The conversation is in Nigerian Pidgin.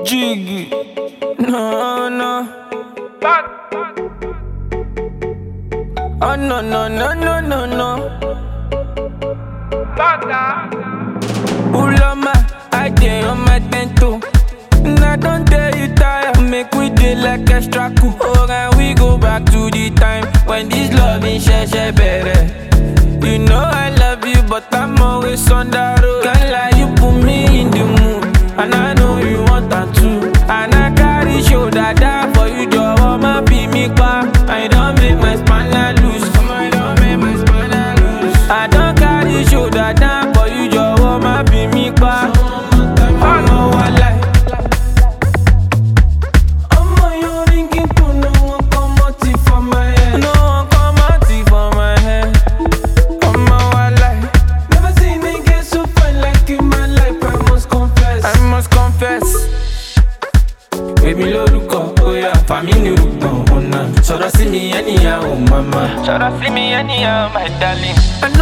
Jiggy. No, no. Oh, no, no, no, no, no, no. Ulama, I dey on my tento. I don't tell you tire. Make we dey like extra cool. Oh, and we go back to the time when this love in share better. You know I love you, but I'm always on the road. Can't lie, you put me in the mood, and I know you want that too. And I carry shoulder down for you, Joe. My be me pa. I don't make my spanner loose. I don't make my spanner loose. I don't carry shoulder down for you, Joe. My be me pa. I know I like. Baby lórúkọ, oya, family rúkọ, ọ̀nà. Sọ̀rọ̀ sí mi anyhow, mama. Sọ̀rọ̀ sí mi anyhow, my darling. I